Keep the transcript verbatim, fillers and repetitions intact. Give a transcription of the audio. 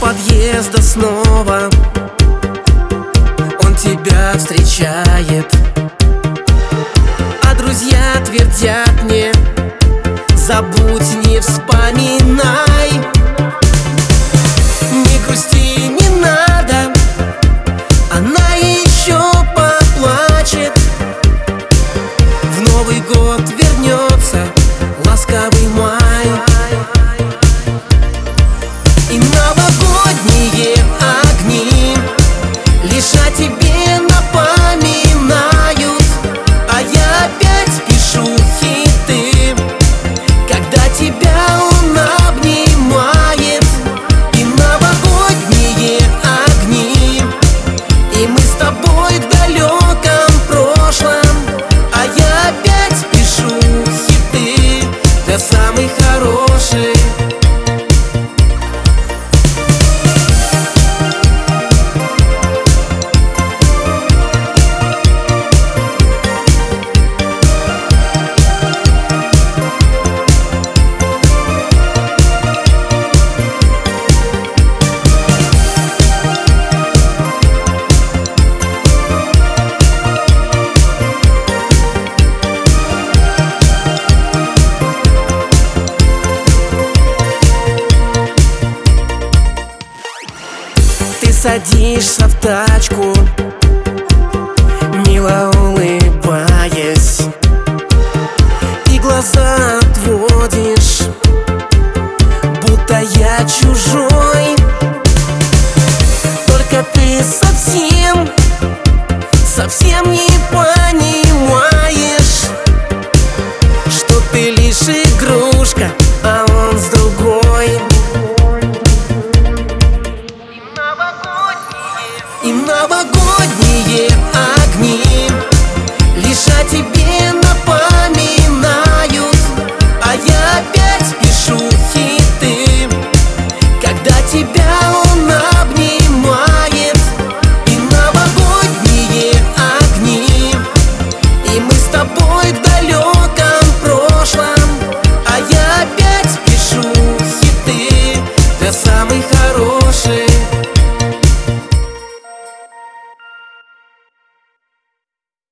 подъезда снова он тебя встречает, а друзья твердят мне: забудь, не вспоминай. Не грусти, не надо, она еще поплачет. В Новый год вернется ласковый май, и новогодние огни лишь о тебе напоминают. А я опять пишу хиты, когда тебя он обнимает. И новогодние огни, и мы с тобой в далеком прошлом. А я опять пишу хиты для самых хороших. Садишься в тачку, мило улыбаясь, и глаза отводишь, будто я чужой. Только ты совсем, совсем не понимаешь, что ты лишь игрушка, а он с другой. И новогодние огни лишь о тебе напоминают. А я опять пишу хиты, когда тебя он обнимает. И новогодние огни, и мы с тобой в далеком прошлом. А я опять пишу хиты для самых хороших.